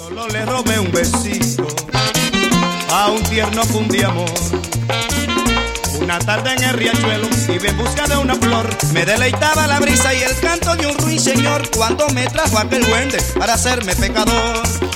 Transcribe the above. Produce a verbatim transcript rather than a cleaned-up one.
Solo le robé un besito a un tierno fun de amor. Una tarde en el riachuelo iba en busca de una flor. Me deleitaba la brisa y el canto de un ruiseñor cuando me trajo aquel duende para hacerme pecador.